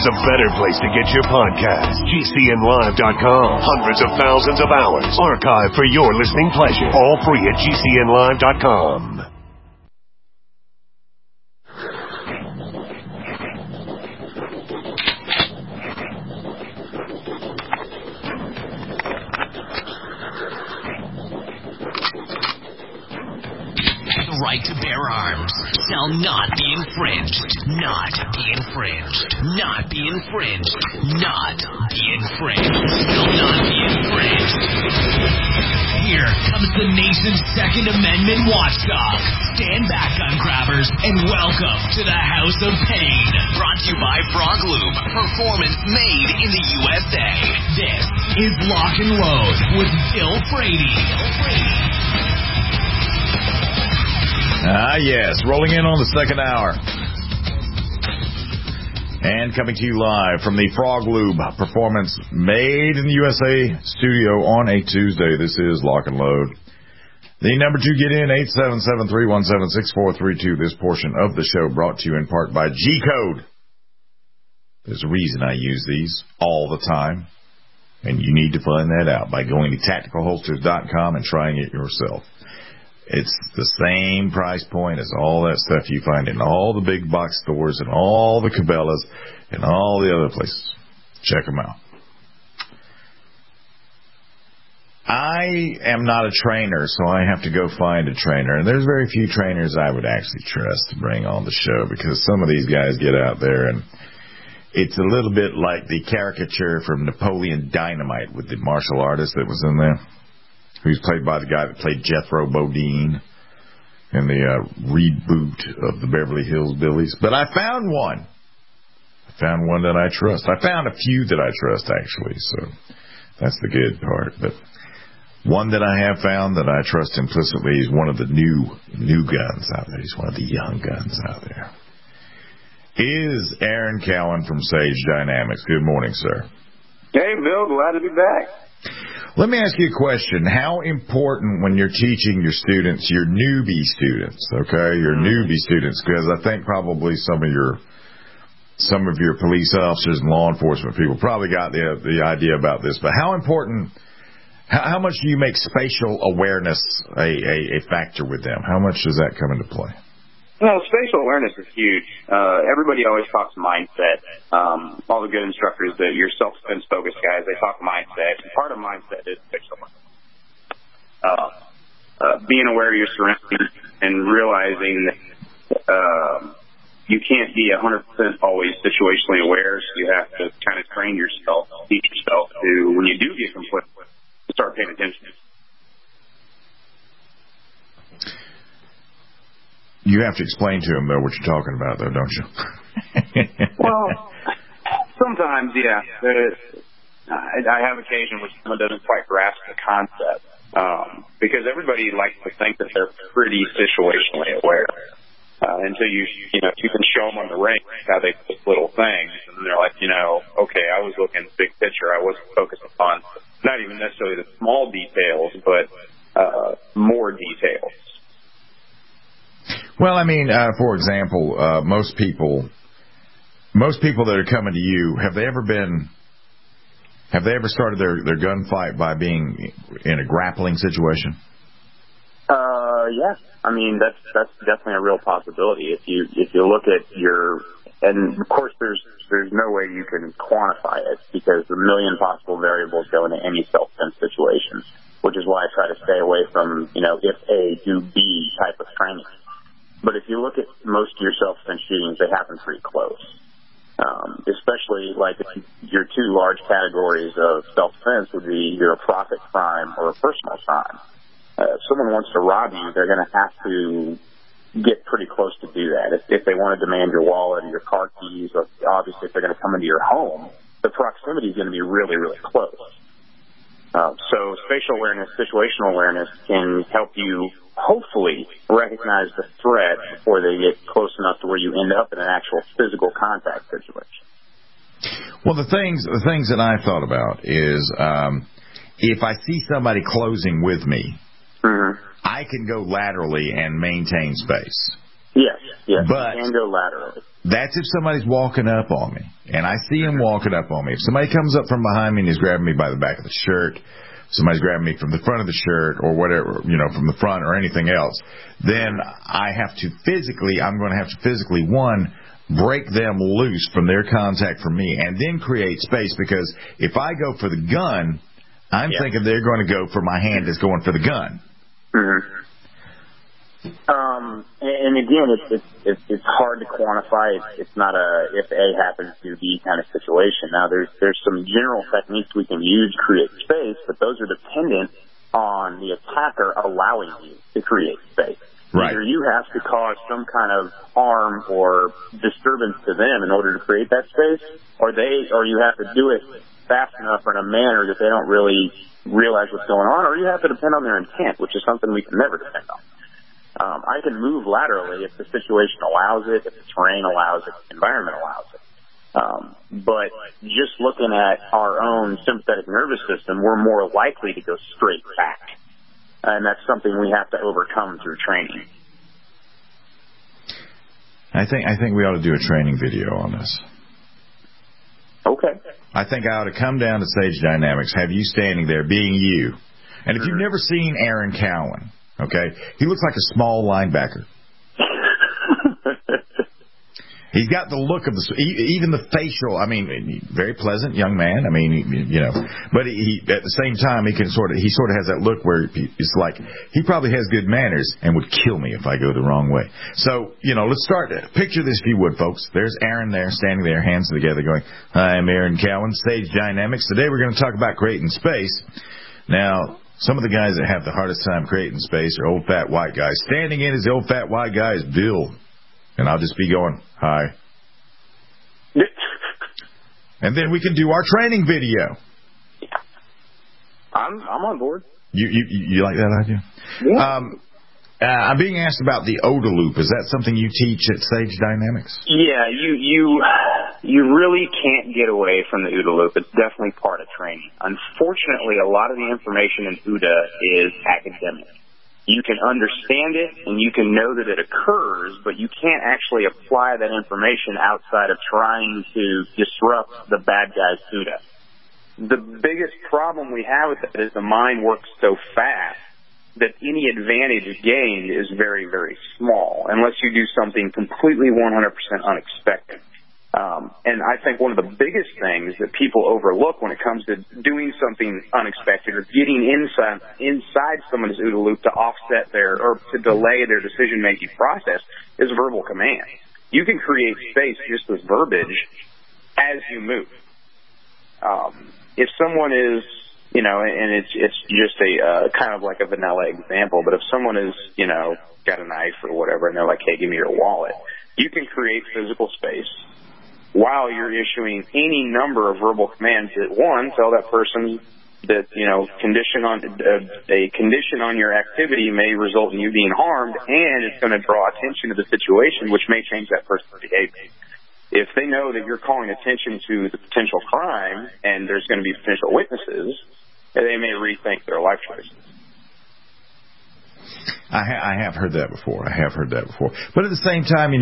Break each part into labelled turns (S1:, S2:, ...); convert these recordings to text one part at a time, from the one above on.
S1: there's a better place to get your podcast. GCNlive.com. Hundreds of thousands of hours archived for your listening pleasure. All free at GCNlive.com.
S2: The right to bear arms shall not be infringed. Not be infringed. Not be infringed. Not be infringed. Shall not be infringed. Here comes the nation's Second Amendment watchdog. Stand back, gun grabbers, and welcome to the House of Pain. Brought to you by Frog Lube. Performance made in the USA. This is Lock and Load with Bill Frady.
S3: Yes, rolling in on the second hour. And coming to you live from the Frog Lube Performance Made in the USA studio on a Tuesday. This is Lock and Load. The number to get in, 877-317-6432. This portion of the show brought to you in part by G-Code. There's a reason I use these all the time, and you need to find that out by going to tacticalholsters.com and trying it yourself. It's the same price point as all that stuff you find in all the big box stores and all the Cabela's and all the other places. Check them out. I am not a trainer, so I have to go find a trainer. And there's very few trainers I would actually trust to bring on the show, because some of these guys get out there and it's a little bit like the caricature from Napoleon Dynamite with the martial artist that was in there, who's played by the guy that played Jethro Bodine in the reboot of the Beverly Hills Billies. But I found one. I found one that I trust. I found a few that I trust, actually, so that's the good part. But one that I have found that I trust implicitly is one of the new guns out there. He's one of the young guns out there. Is Aaron Cowan from Sage Dynamics. Good morning, sir.
S4: Hey, Bill. Glad to be back.
S3: Let me ask you a question. How important, when you're teaching your students, your newbie students, okay, your newbie students, because I think probably some of your police officers and law enforcement people probably got the idea about this, but how important, how much do you make spatial awareness a factor with them? How much does that come into play?
S4: Well, spatial awareness is huge. Everybody always talks mindset. All the good instructors, your self-defense focused guys, they talk mindset. And part of mindset is spatial awareness. Being aware of your surroundings and realizing that you can't be 100% always situationally aware, so you have to kind of train yourself, teach yourself to, when you do get complicit, start paying attention.
S3: You have to explain to them, though, what you're talking about, though, don't you?
S4: Well, sometimes, yeah. I have occasion when someone doesn't quite grasp the concept, because everybody likes to think that they're pretty situationally aware until you can show them on the ring how they do little things, and then they're like, okay, I was looking big picture. I wasn't focused upon not even necessarily the small details, but more details.
S3: Well, I mean, for example, most people that are coming to you, have they ever started their gunfight by being in a grappling situation?
S4: Yeah. I mean, that's definitely a real possibility. If you look at and of course there's no way you can quantify it, because a million possible variables go into any self-defense situations, which is why I try to stay away from, if A, do B type of training. But if you look at most of your self-defense shootings, they happen pretty close. Especially like your two large categories of self-defense would be either a profit crime or a personal crime. If someone wants to rob you, they're going to have to get pretty close to do that. If they want to demand your wallet or your car keys, or obviously if they're going to come into your home, the proximity is going to be really, really close. So spatial awareness, situational awareness can help you hopefully recognize the threat before they get close enough to where you end up in an actual physical contact situation.
S3: Well, the things that I've thought about is if I see somebody closing with me, I can go laterally and maintain space.
S4: Yes. Yes,
S3: but
S4: you can go laterally.
S3: That's if somebody's walking up on me, and I see him walking up on me. If somebody comes up from behind me and is grabbing me by the back of the shirt, somebody's grabbing me from the front of the shirt or whatever, from the front or anything else, then I'm going to have to physically, one, break them loose from their contact from me, and then create space, because if I go for the gun, I'm thinking they're going to go for my hand that's going for the gun.
S4: Mm-hmm. And again, it's hard to quantify. It's not a if A happens to B kind of situation. Now, there's some general techniques we can use to create space, but those are dependent on the attacker allowing you to create space.
S3: Right.
S4: Either you have to cause some kind of harm or disturbance to them in order to create that space, or you have to do it fast enough or in a manner that they don't really realize what's going on, or you have to depend on their intent, which is something we can never depend on. I can move laterally if the situation allows it, if the terrain allows it, if the environment allows it. But just looking at our own sympathetic nervous system, we're more likely to go straight back. And that's something we have to overcome through training.
S3: I think we ought to do a training video on this.
S4: Okay.
S3: I think I ought to come down to Sage Dynamics, have you standing there being you. And if you've never seen Aaron Cowan, okay, he looks like a small linebacker. He's got the look of even the facial. I mean, very pleasant young man. I mean, but he at the same time he sort of has that look where it's like he probably has good manners and would kill me if I go the wrong way. So let's start. Picture this, if you would, folks. There's Aaron there, standing there, hands together, going, "Hi, I'm Aaron Cowan, Sage Dynamics. Today we're going to talk about creating space." Now, some of the guys that have the hardest time creating space are old fat white guys. Standing in as the old fat white guy is Bill. And I'll just be going, "Hi." And then we can do our training video.
S4: I'm on board.
S3: You like that idea?
S4: Yeah.
S3: I'm being asked about the OODA loop. Is that something you teach at Sage Dynamics?
S4: Yeah, you really can't get away from the OODA loop. It's definitely part of training. Unfortunately, a lot of the information in OODA is academic. You can understand it and you can know that it occurs, but you can't actually apply that information outside of trying to disrupt the bad guy's OODA. The biggest problem we have with it is the mind works so fast that any advantage gained is very, very small unless you do something completely 100% unexpected. And I think one of the biggest things that people overlook when it comes to doing something unexpected or getting inside someone's OODA loop to offset or to delay their decision-making process is verbal command. You can create space just with verbiage as you move. If someone is, and it's just a kind of like a vanilla example, but if someone is, got a knife or whatever and they're like, "Hey, give me your wallet," you can create physical space while you're issuing any number of verbal commands that, one, tell that person that, a condition on your activity may result in you being harmed, and it's going to draw attention to the situation, which may change that person's behavior. If they know that you're calling attention to the potential crime and there's going to be potential witnesses, they may rethink their life choices.
S3: I have heard that before. But at the same time,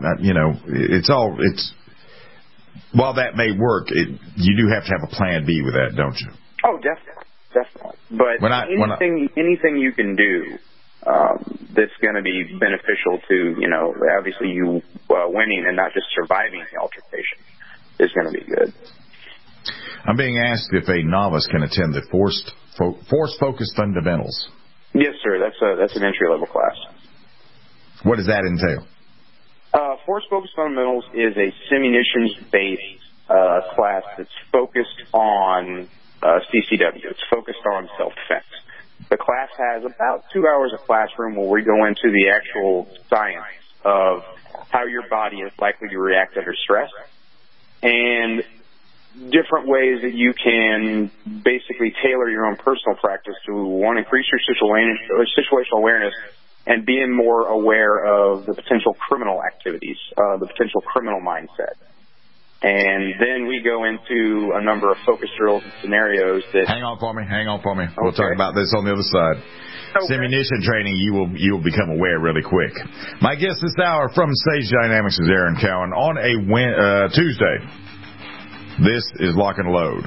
S3: while that may work, you do have to have a plan B with that, don't you?
S4: Oh, definitely. But anything you can do that's going to be beneficial to, obviously you winning and not just surviving the altercation is going to be good.
S3: I'm being asked if a novice can attend the Force-Focused Fundamentals.
S4: Yes, sir. That's an entry-level class.
S3: What does that entail?
S4: Force-Focused Fundamentals is a simunitions-based class that's focused on CCW. It's focused on self-defense. The class has about 2 hours of classroom where we go into the actual science of how your body is likely to react under stress and different ways that you can basically tailor your own personal practice to, one, increase your situational awareness and being more aware of the potential criminal activities, the potential criminal mindset. And then we go into a number of focus drills and scenarios that...
S3: Hang on for me.
S4: Okay.
S3: We'll talk about this on the other side.
S4: Okay.
S3: Simunition training, you will become aware really quick. My guest this hour from Sage Dynamics is Aaron Cowan on a Tuesday. This is Lock and Load.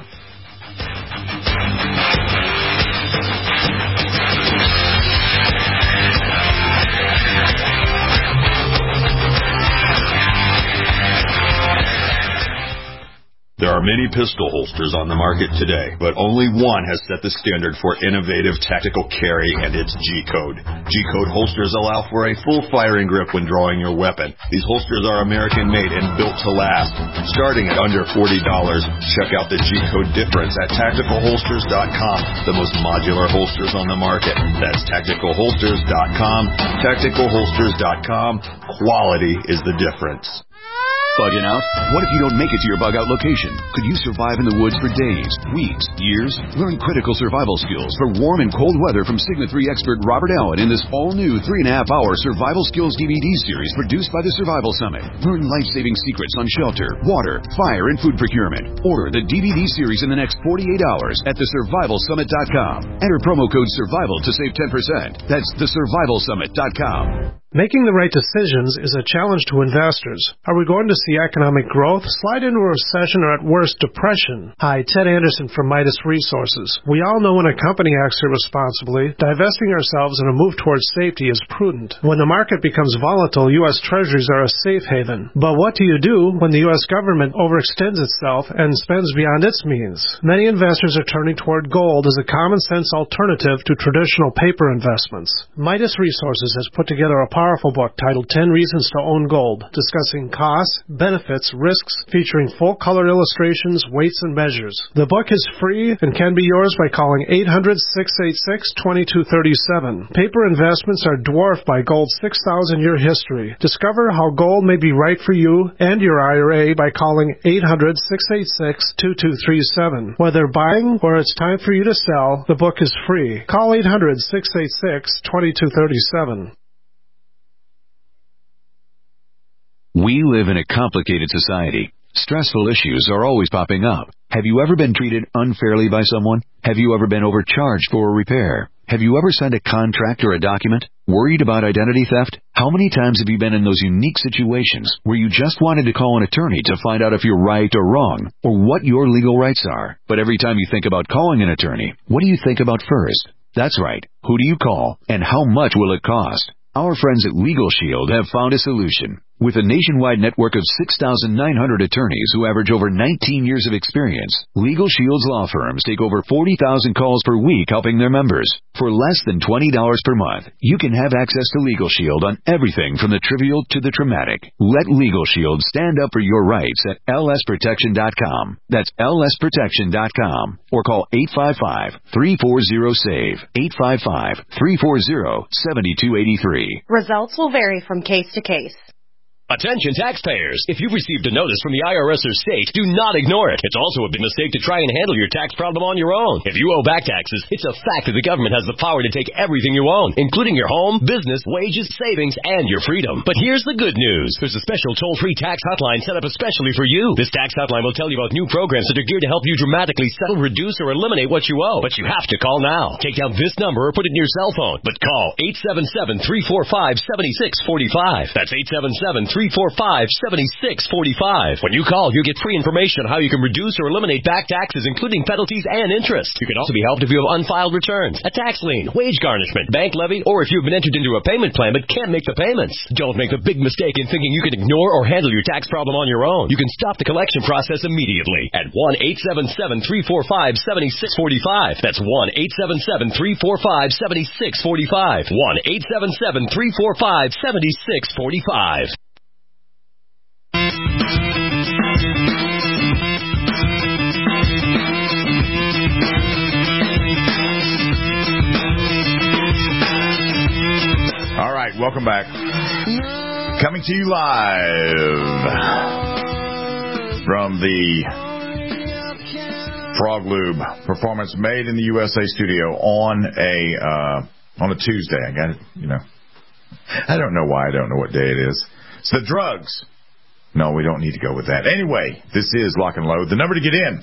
S5: There are many pistol holsters on the market today, but only one has set the standard for innovative tactical carry, and it's G-Code. G-Code holsters allow for a full firing grip when drawing your weapon. These holsters are American-made and built to last. Starting at under $40, check out the G-Code difference at TacticalHolsters.com, the most modular holsters on the market. That's TacticalHolsters.com. TacticalHolsters.com. Quality is the difference.
S6: Bugging out? What if you don't make it to your bug-out location? Could you survive in the woods for days, weeks, years? Learn critical survival skills for warm and cold weather from Sigma 3 expert Robert Allen in this all-new 3.5-hour survival skills DVD series produced by the Survival Summit. Learn life-saving secrets on shelter, water, fire, and food procurement. Order the DVD series in the next 48 hours at thesurvivalsummit.com. Enter promo code SURVIVAL to save 10%. That's thesurvivalsummit.com.
S7: Making the right decisions is a challenge to investors. Are we going to see economic growth, slide into a recession, or at worst, depression? Hi, Ted Anderson from Midas Resources. We all know when a company acts irresponsibly, divesting ourselves in a move towards safety is prudent. When the market becomes volatile, U.S. Treasuries are a safe haven. But what do you do when the U.S. government overextends itself and spends beyond its means? Many investors are turning toward gold as a common-sense alternative to traditional paper investments. Midas Resources has put together a powerful book titled 10 Reasons to Own Gold, discussing costs, benefits, risks, featuring full-color illustrations, weights, and measures. The book is free and can be yours by calling 800-686-2237. Paper investments are dwarfed by gold's 6,000-year history. Discover how gold may be right for you and your IRA by calling 800-686-2237. Whether buying or it's time for you to sell, the book is free. Call 800-686-2237.
S6: We live in a complicated society. Stressful issues are always popping up. Have you ever been treated unfairly by someone? Have you ever been overcharged for a repair? Have you ever signed a contract or a document? Worried about identity theft? How many times have you been in those unique situations where you just wanted to call an attorney to find out if you're right or wrong, or what your legal rights are? But every time you think about calling an attorney, what do you think about first? That's right. Who do you call, and how much will it cost? Our friends at Legal Shield have found a solution. With a nationwide network of 6,900 attorneys who average over 19 years of experience, Legal Shield's law firms take over 40,000 calls per week helping their members. For less than $20 per month, you can have access to Legal Shield on everything from the trivial to the traumatic. Let Legal Shield stand up for your rights at lsprotection.com. That's lsprotection.com. Or call 855-340-SAVE. 855-340-7283.
S8: Results will vary from case to case.
S9: Attention taxpayers! If you've received a notice from the IRS or state, do not ignore it. It's also a big mistake to try and handle your tax problem on your own. If you owe back taxes, it's a fact that the government has the power to take everything you own, including your home, business, wages, savings, and your freedom. But here's the good news. There's a special toll-free tax hotline set up especially for you. This tax hotline will tell you about new programs that are geared to help you dramatically settle, reduce, or eliminate what you owe. But you have to call now. Take down this number or put it in your cell phone. But call 877-345-7645. That's 877-345-7645. When you call, you get free information on how you can reduce or eliminate back taxes, including penalties and interest. You can also be helped if you have unfiled returns, a tax lien, wage garnishment, bank levy, or if you've been entered into a payment plan but can't make the payments. Don't make the big mistake in thinking you can ignore or handle your tax problem on your own. You can stop the collection process immediately at 1-877-345-7645. That's 1-877-345-7645. 1-877-345-7645.
S3: All right, welcome back. Coming to you live from the Frog Lube Performance Made in the USA studio on a Tuesday. I got it, I don't know why I don't know what day it is. It's the Drugs No, we don't need to go with that. Anyway, this is Lock and Load. The number to get in,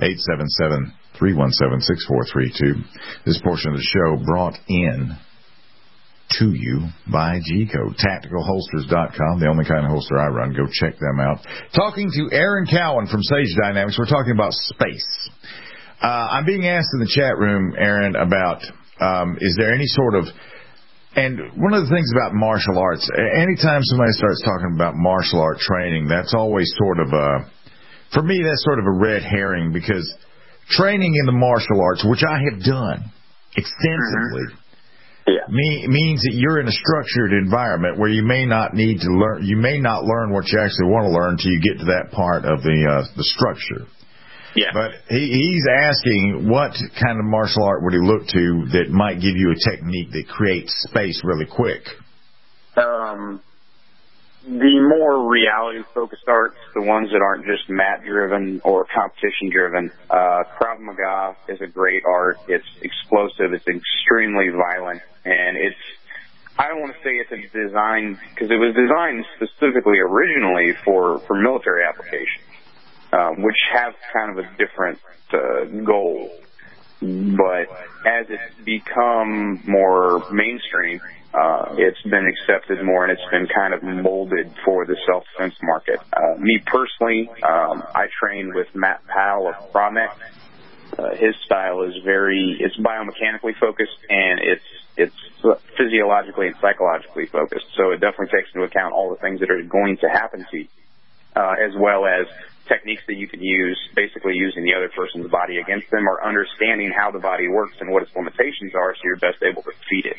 S3: 877-317-6432. This portion of the show brought in to you by G-Code. TacticalHolsters.com, the only kind of holster I run. Go check them out. Talking to Aaron Cowan from Sage Dynamics. We're talking about space. I'm being asked in the chat room, Aaron, about is there any sort of... And one of the things about martial arts, anytime somebody starts talking about martial art training, that's always sort of for me, that's sort of a red herring, because training in the martial arts, which I have done extensively, means that you're in a structured environment where you may not need to learn. You may not learn what you actually want to learn until you get to that part of the structure.
S4: Yeah.
S3: But he's asking what kind of martial art would he look to that might give you a technique that creates space really quick?
S4: The more reality-focused arts, the ones that aren't just mat-driven or competition-driven. Krav Maga is a great art. It's explosive. It's extremely violent. And I don't want to say it's a design, because it was designed specifically originally for military applications. Which have kind of a different goal. But as it's become more mainstream, it's been accepted more, and it's been kind of molded for the self-defense market. Me personally, I train with Matt Powell of ProMech. His style is it's biomechanically focused, and it's physiologically and psychologically focused. So it definitely takes into account all the things that are going to happen to you, as well as techniques that you can use, basically using the other person's body against them, or understanding how the body works and what its limitations are, so you're best able to defeat it.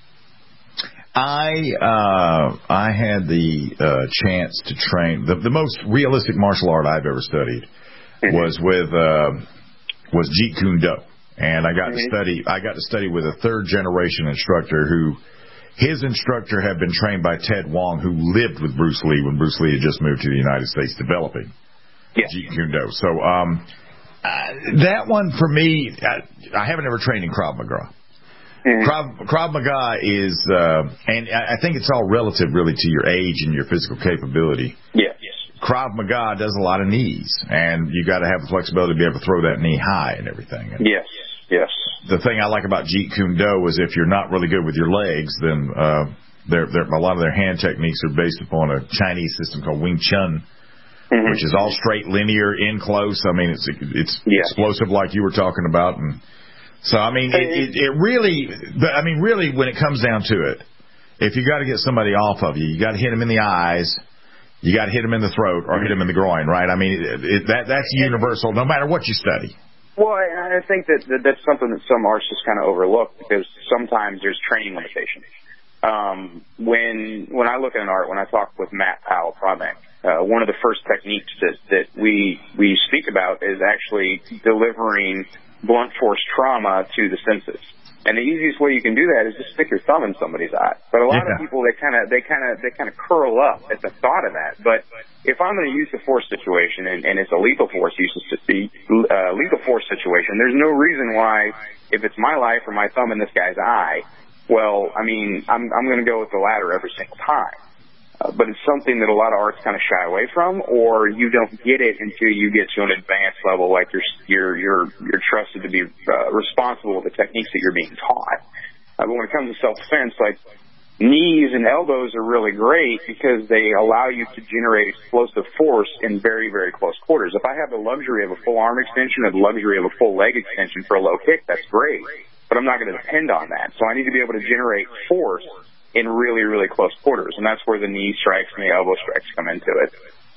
S3: I had the chance to train. The most realistic martial art I've ever studied was Jeet Kune Do, and I got to study with a third generation instructor who. His instructor had been trained by Ted Wong, who lived with Bruce Lee when Bruce Lee had just moved to the United States, developing Jeet Kune Do. So that one for me, I haven't ever trained in Krav Maga. Krav Maga is, and I think it's all relative really to your age and your physical capability.
S4: Yeah.
S3: Krav Maga does a lot of knees, and you got to have the flexibility to be able to throw that knee high and everything. And
S4: yes.
S3: The thing I like about Jeet Kune Do is if you're not really good with your legs, then a lot of their hand techniques are based upon a Chinese system called Wing Chun, which is all straight, linear, in close. I mean, it's explosive like you were talking about, and so I mean, it really, but I mean, really, when it comes down to it, if you got to get somebody off of you, you got to hit them in the eyes. You got to hit them in the throat or hit them in the groin, right? I mean, that's universal, no matter what you study.
S4: Well, I think that's something that some artists just kind of overlook, because sometimes there's training limitations. When I look at an art, when I talk with Matt Powell, ProMech, one of the first techniques that we speak about is actually delivering blunt force trauma to the senses. And the easiest way you can do that is just stick your thumb in somebody's eye. But a lot of people, they kind of curl up at the thought of that. But if I'm going to use a force situation, and it's a lethal force lethal force situation, there's no reason why, if it's my life or my thumb in this guy's eye, well, I mean, I'm going to go with the latter every single time. But it's something that a lot of arts kind of shy away from, or you don't get it until you get to an advanced level, like you're trusted to be responsible with the techniques that you're being taught. But when it comes to self-defense, like knees and elbows are really great because they allow you to generate explosive force in very, very close quarters. If I have the luxury of a full arm extension or the luxury of a full leg extension for a low kick, that's great. But I'm not going to depend on that. So I need to be able to generate force in really, really close quarters, and that's where the knee strikes and the elbow strikes come into it.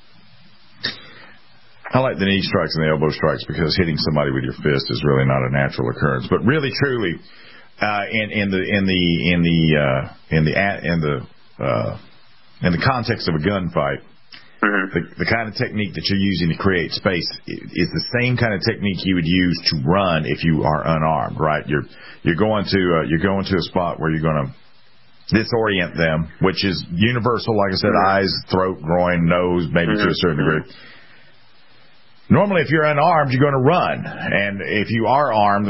S3: I like the knee strikes and the elbow strikes because hitting somebody with your fist is really not a natural occurrence. But really, truly, in the context of a gunfight, the kind of technique that you're using to create space is the same kind of technique you would use to run if you are unarmed, right? You're going to a spot where you're going to disorient them, which is universal, like I said, eyes, throat, groin, nose, maybe to a certain degree. Normally, if you're unarmed, you're going to run, and if you are armed,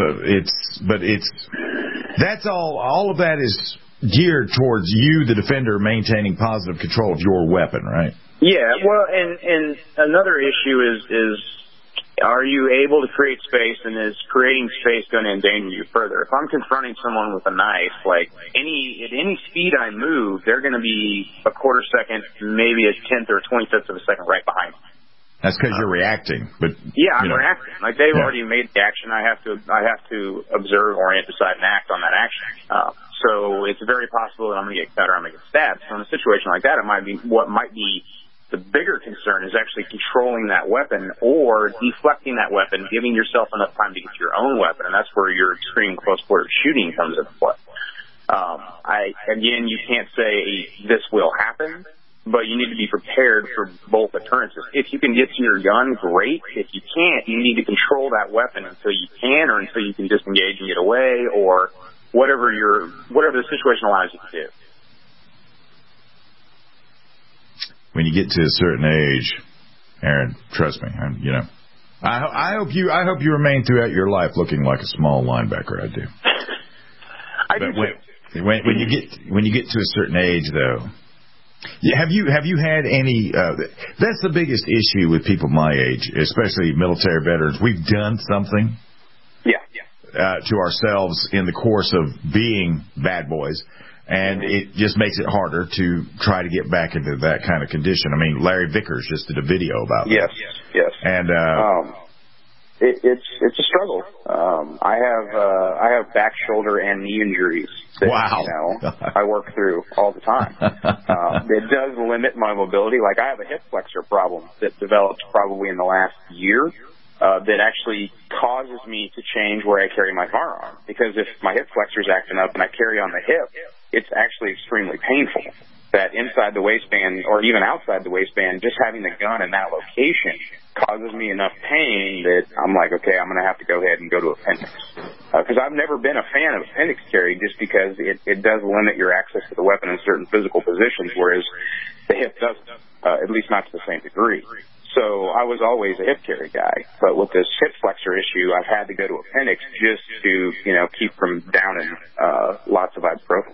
S3: that's all of that is geared towards you, the defender, maintaining positive control of your weapon, right?
S4: Yeah, well, and another issue is are you able to create space, and is creating space going to endanger you further? If I'm confronting someone with a knife, like at any speed I move, they're going to be a quarter second, maybe a tenth or 25th of a second right behind me.
S3: That's because you're reacting, but
S4: yeah, I'm reacting. Like they've already made the action. I have to observe, orient, decide, and act on that action. So it's very possible that I'm going to get cut or I'm going to get stabbed. So in a situation like that, what might be the bigger concern is actually controlling that weapon or deflecting that weapon, giving yourself enough time to get your own weapon, and that's where your extreme close quarter shooting comes into play. Again, you can't say this will happen, but you need to be prepared for both occurrences. If you can get to your gun, great. If you can't, you need to control that weapon until you can, or until you can disengage and get away, or whatever the situation allows you to do.
S3: When you get to a certain age, Aaron, trust me, I hope you remain throughout your life looking like a small linebacker. I do.
S4: I do too.
S3: When you get to a certain age, though, have you had any? That's the biggest issue with people my age, especially military veterans. We've done something, to ourselves in the course of being bad boys. And it just makes it harder to try to get back into that kind of condition. I mean, Larry Vickers just did a video about that.
S4: Yes.
S3: And
S4: it's a struggle. I have back, shoulder, and knee injuries that I work through all the time. It does limit my mobility. Like I have a hip flexor problem that developed probably in the last year. That actually causes me to change where I carry my firearm. Because if my hip flexor is acting up and I carry on the hip, it's actually extremely painful. That inside the waistband or even outside the waistband, just having the gun in that location causes me enough pain that I'm like, okay, I'm going to have to go ahead and go to appendix. Because I've never been a fan of appendix carry just because it does limit your access to the weapon in certain physical positions, whereas the hip doesn't, at least not to the same degree. So I was always a hip carry guy, but with this hip flexor issue, I've had to go to appendix just to, keep from downing lots of ibuprofen.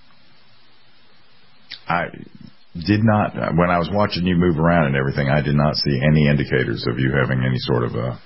S3: I did not, when I was watching you move around and everything, I did not see any indicators of you having any sort of a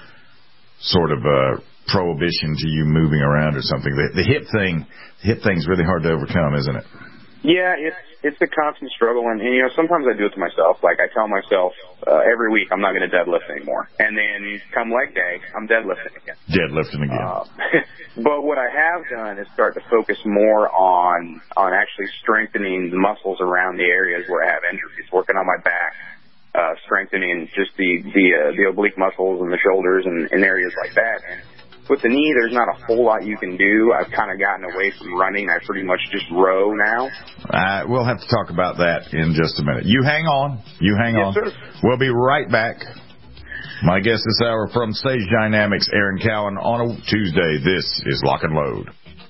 S3: prohibition to you moving around or something. The hip thing's really hard to overcome, isn't it?
S4: Yeah, it's a constant struggle, and sometimes I do it to myself. Like I tell myself every week I'm not going to deadlift anymore, and then come leg day I'm deadlifting again. But what I have done is start to focus more on actually strengthening the muscles around the areas where I have injuries, working on my back, strengthening just the oblique muscles and the shoulders and areas like that. And with the knee, there's not a whole lot you can do. I've kind of gotten away from running. I pretty much just row now.
S3: We'll have to talk about that in just a minute. You hang on.
S4: Yes, sir.
S3: We'll be right back. My guest this hour from Sage Dynamics, Aaron Cowan, on a Tuesday. This is Lock and Load.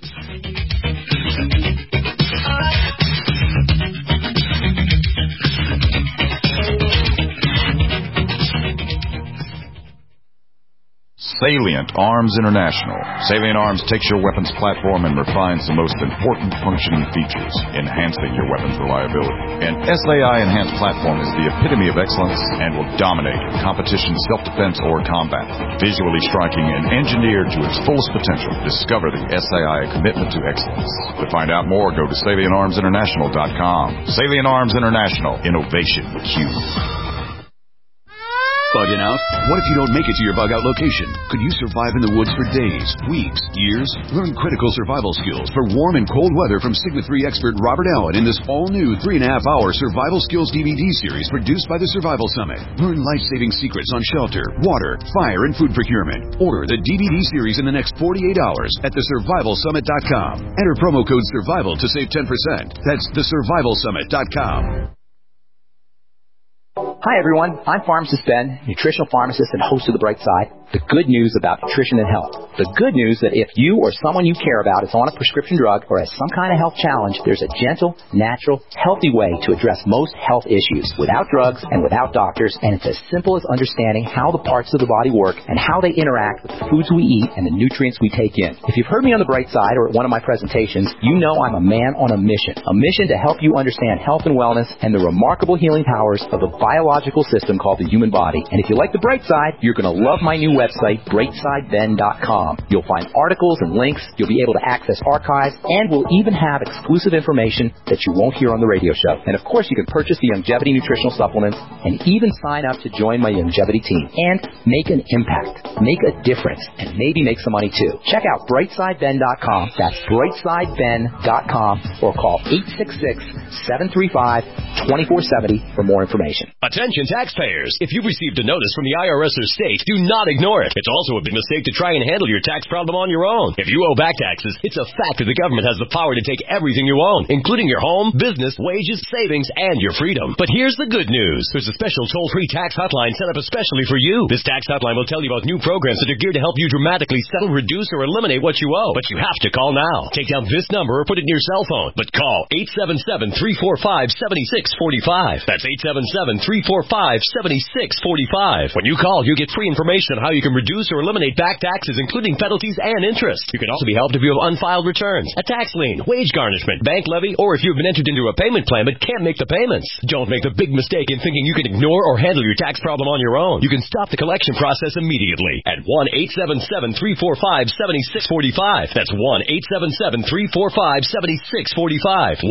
S3: Salient Arms International. Salient Arms takes your weapons platform and refines the most important functioning features, enhancing your weapon's reliability. An SAI enhanced platform is the epitome of excellence and will dominate competition, self-defense, or combat. Visually striking and engineered to its fullest potential, discover the SAI commitment to excellence. To find out more, go to SalientArmsInternational.com. Salient Arms International. Innovation with you.
S6: Bugging out? What if you don't make it to your bug-out location? Could you survive in the woods for days, weeks, years? Learn critical survival skills for warm and cold weather from Sigma 3 expert Robert Allen in this all-new 3.5-hour survival skills DVD series produced by the Survival Summit. Learn life-saving secrets on shelter, water, fire, and food procurement. Order the DVD series in the next 48 hours at thesurvivalsummit.com. Enter promo code SURVIVAL to save 10%. That's thesurvivalsummit.com.
S10: Hi, everyone. I'm Pharmacist Ben, nutritional pharmacist and host of The Bright Side. The good news about nutrition and health. The good news that if you or someone you care about is on a prescription drug or has some kind of health challenge, there's a gentle, natural, healthy way to address most health issues without drugs and without doctors, and it's as simple as understanding how the parts of the body work and how they interact with the foods we eat and the nutrients we take in. If you've heard me on The Bright Side or at one of my presentations, you know I'm a man on a mission to help you understand health and wellness and the remarkable healing powers of the biological system called the human body. And if you like The Bright Side, you're going to love my new website, brightsideben.com. You'll find articles and links, you'll be able to access archives, and we'll even have exclusive information that you won't hear on the radio show. And of course, you can purchase the Youngevity nutritional supplements and even sign up to join my Youngevity team and make an impact, make a difference, and maybe make some money too. Check out brightsideben.com. That's brightsideben.com, or call 866-735-2470 for more information.
S9: Attention taxpayers. If you've received a notice from the IRS or state, do not ignore it. It's also a big mistake to try and handle your tax problem on your own. If you owe back taxes, it's a fact that the government has the power to take everything you own, including your home, business, wages, savings, and your freedom. But here's the good news. There's a special toll-free tax hotline set up especially for you. This tax hotline will tell you about new programs that are geared to help you dramatically settle, reduce, or eliminate what you owe. But you have to call now. Take down this number or put it in your cell phone. But call 877-345-7645. That's 877-345-7645. When you call, you get free information on how you can reduce or eliminate back taxes, including penalties and interest. You can also be helped if you have unfiled returns, a tax lien, wage garnishment, bank levy, or if you've been entered into a payment plan but can't make the payments. Don't make the big mistake in thinking you can ignore or handle your tax problem on your own. You can stop the collection process immediately at 1-877-345-7645. That's 1-877-345-7645.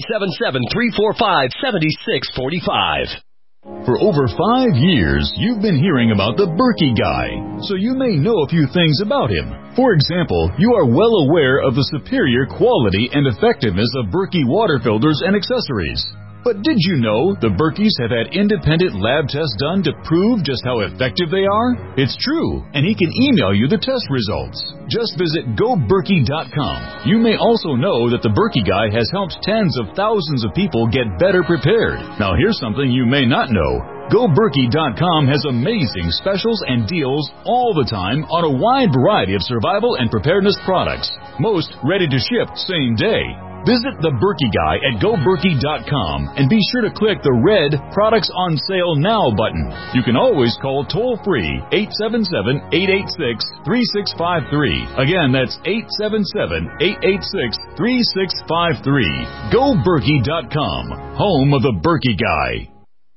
S9: 1-877-345-7645.
S11: For over 5 years, you've been hearing about the Berkey Guy, so you may know a few things about him. For example, you are well aware of the superior quality and effectiveness of Berkey water filters and accessories. But did you know the Berkeys have had independent lab tests done to prove just how effective they are? It's true, and he can email you the test results. Just visit GoBerkey.com. You may also know that the Berkey Guy has helped tens of thousands of people get better prepared. Now here's something you may not know. GoBerkey.com has amazing specials and deals all the time on a wide variety of survival and preparedness products. Most ready to ship same day. Visit the Berkey Guy at GoBerkey.com and be sure to click the red Products on Sale Now button. You can always call toll-free 877-886-3653. Again, that's 877-886-3653. GoBerkey.com, home of the Berkey Guy.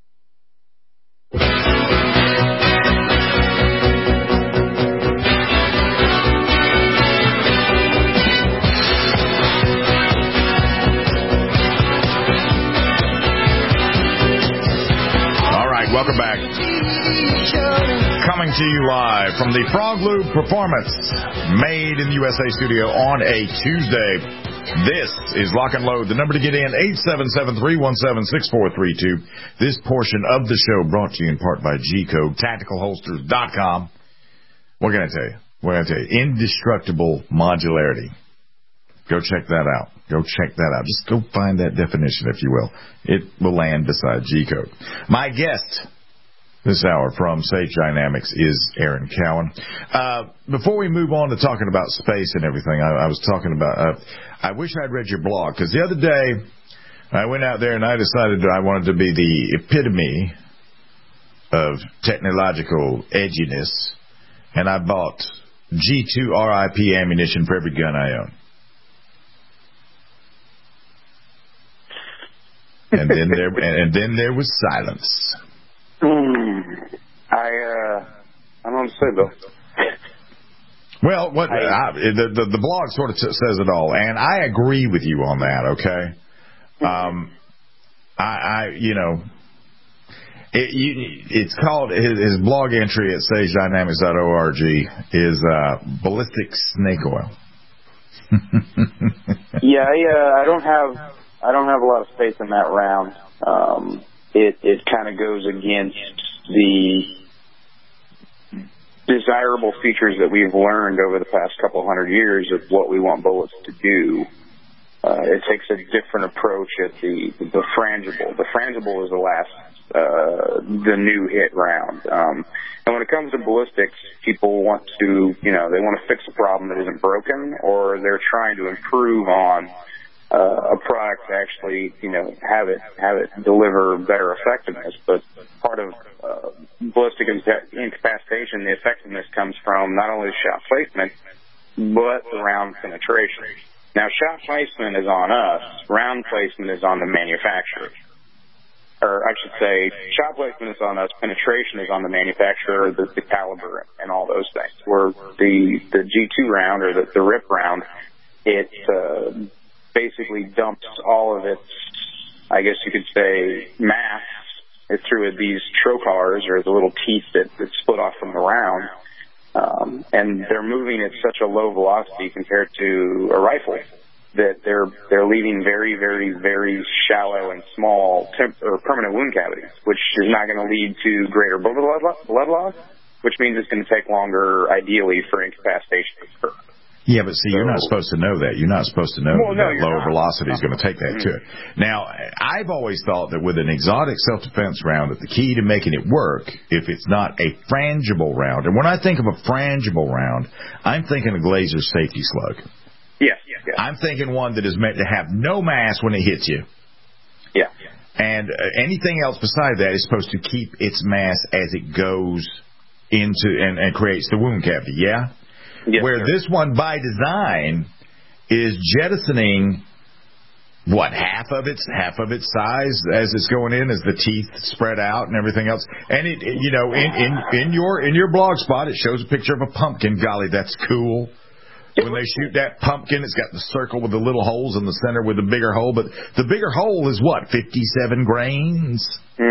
S3: Welcome back. Coming to you live from the Frog Loop Performance Made in the USA studio on a Tuesday. This is Lock and Load. The number to get in, 877-317-6432. This portion of the show brought to you in part by G-Code, TacticalHolsters.com. What can I tell you? Indestructible modularity. Go check that out. Just go find that definition, if you will. It will land beside G-Code. My guest this hour from Sage Dynamics is Aaron Cowan. Before we move on to talking about space and everything, I was talking about, I wish I'd read your blog, because the other day I went out there and I decided that I wanted to be the epitome of technological edginess, and I bought G2 RIP ammunition for every gun I own. And then there was silence.
S4: I don't understand though.
S3: Well, the blog sort of says it all, and I agree with you on that. Okay, it's called, his blog entry at sagedynamics.org is ballistic snake oil.
S4: Yeah, I don't have a lot of faith in that round. It kind of goes against the desirable features that we've learned over the past couple hundred years of what we want bullets to do. It takes a different approach at the frangible. The frangible is the last the new hit round. And when it comes to ballistics, people want to, they want to fix a problem that isn't broken, or they're trying to improve on a product to actually, have it deliver better effectiveness. But part of ballistic incapacitation, the effectiveness comes from not only shot placement, but the round penetration. Now, shot placement is on us. Round placement is on the manufacturer. Or I should say, shot placement is on us. Penetration is on the manufacturer, the caliber, and all those things. Where the G2 round, or the RIP round, it basically dumps all of its, I guess you could say, mass through these trocars, or the little teeth that split off from the round. And they're moving at such a low velocity compared to a rifle that they're leaving very, very, very shallow and small or permanent wound cavities, which is not going to lead to greater blood loss, which means it's going to take longer, ideally, for incapacitation to occur.
S3: Yeah, but see, you're not supposed to know that. You're not supposed to know that lower velocity is going to take that to it. Now, I've always thought that with an exotic self-defense round, that the key to making it work, if it's not a frangible round, and when I think of a frangible round, I'm thinking of Glazer's safety slug.
S4: Yes.
S3: I'm thinking one that is meant to have no mass when it hits you.
S4: Yeah.
S3: And anything else beside that is supposed to keep its mass as it goes into and creates the wound cavity, yeah?
S4: Yes,
S3: where
S4: sir.
S3: This one, by design, is jettisoning half of its size as it's going in, as the teeth spread out and everything else. And it in your blog spot, it shows a picture of a pumpkin. Golly, that's cool. When they shoot that pumpkin, it's got the circle with the little holes in the center with the bigger hole. But the bigger hole is what, 57 grains?